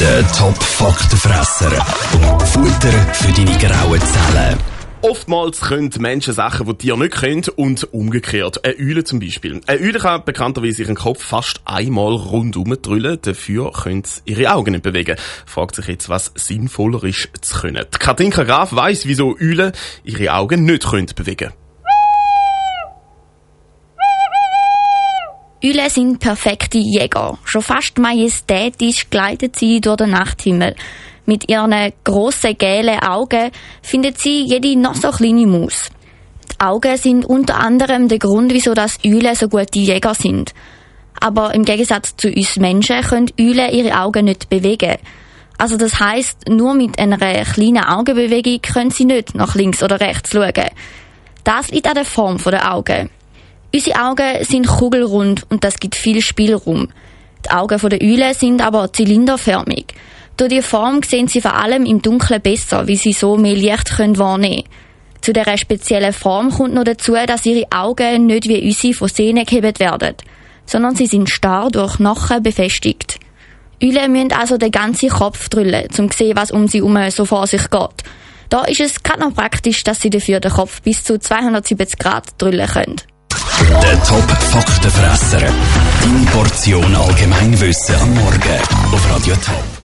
Der Top-Faktenfresser. Futter für deine grauen Zellen. Oftmals können Menschen Sachen, die Tiere nicht können, und umgekehrt. Eine Eule zum Beispiel. Eine Eule kann bekannterweise ihren Kopf fast einmal rundum drüllen, dafür können sie ihre Augen nicht bewegen. Fragt sich jetzt, was sinnvoller ist zu können. Die Katinka Graf weiss, wieso Eulen ihre Augen nicht bewegen können. Eulen sind perfekte Jäger. Schon fast majestätisch gleiten sie durch den Nachthimmel. Mit ihren grossen, gelben Augen findet sie jede noch so kleine Maus. Die Augen sind unter anderem der Grund, wieso das Eulen so gute Jäger sind. Aber im Gegensatz zu uns Menschen können Eulen ihre Augen nicht bewegen. Also das heisst, nur mit einer kleinen Augenbewegung können sie nicht nach links oder rechts schauen. Das liegt an der Form der Augen. Unsere Augen sind kugelrund und das gibt viel Spielraum. Die Augen der Eulen sind aber zylinderförmig. Durch die Form sehen sie vor allem im Dunkeln besser, weil sie so mehr Licht wahrnehmen können. Zu dieser speziellen Form kommt noch dazu, dass ihre Augen nicht wie unsere von Sehnen gehebt werden, sondern sie sind starr durch Knochen befestigt. Eulen müssen also den ganzen Kopf drüllen, um zu sehen, was um sie herum so vor sich geht. Da ist es gerade noch praktisch, dass sie dafür den Kopf bis zu 270 Grad drüllen können. Der Top-Faktenfresser. Deine Portion Allgemeinwissen am Morgen auf Radio Top.